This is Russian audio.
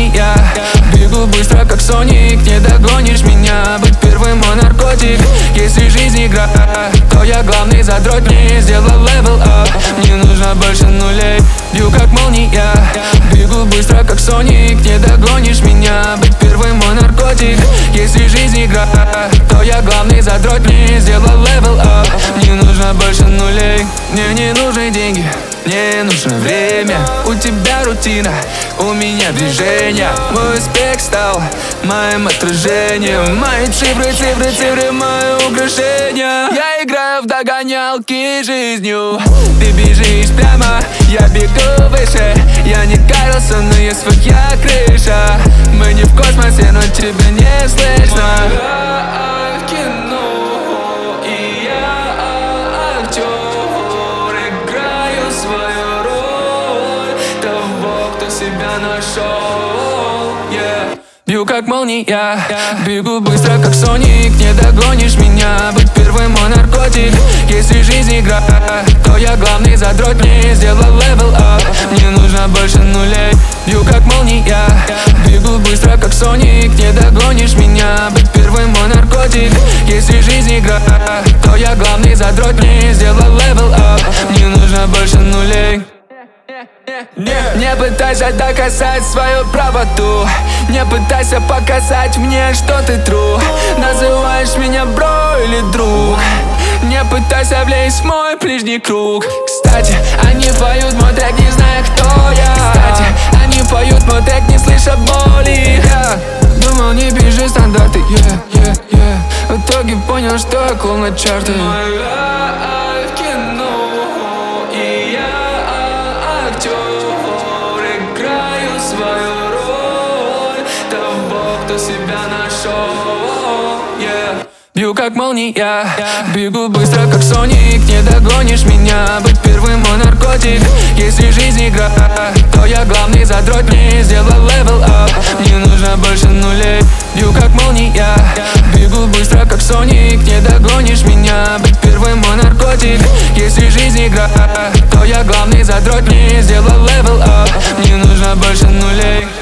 молний я бегу быстро, как Соник, не догонишь меня. Быть первым мой наркотик. Если жизнь игра, то я главный задротник. Сделал левел ап, не нужно больше нулей. Бью как молния, бегу быстро, как Соник, не догонишь меня. Быть первым мой наркотик. Если жизнь игра, то я главный задротник. Сделал левел ап, не нужно больше нулей. Мне не нужны деньги, мне нужно время. У тебя рутина, у меня движение. Мой успех стал моим отражением. Мои цифры, мои украшения. Я играю в догонялки жизнью. Ты бежишь прямо, я бегу выше. Я не катился, но есть своя крыша. Мы не в космосе, но тебя не слышно. Себя нашел, Бью как молния, бегу быстро, как Соник, не догонишь меня. Быть первым мой наркотик. Если жизнь игра, то я главный задротник. Сделал левел ап, не нужно больше нулей. Бью как молния, бегу быстро, как Соник, не догонишь меня. Быть первым мой наркотик. Если жизнь игра, то я главный задротник. Сделал левел ап, не нужно больше нулей. Не пытайся доказать свою правоту. Не пытайся показать мне, что ты true. Называешь меня бро или друг. Не пытайся влезть в мой ближний круг. Кстати, они поют мой трек, не зная, кто я. Кстати, они поют мой трек, не слыша боли. Думал, не бежи стандарты, В итоге понял, что я клоун на чарты. Кто себя нашел, Бью как молния, бегу быстро, как Соник, не догонишь меня. Быть первым мой наркотик. Если жизнь игра, то я главный задротник. Сделал левел ап, не нужно больше нулей. Бью как молния, бегу быстро, как Соник, не догонишь меня. Быть первым мой наркотик. Если жизнь игра, то я главный задротник. Сделал левел ап, не нужно больше нулей.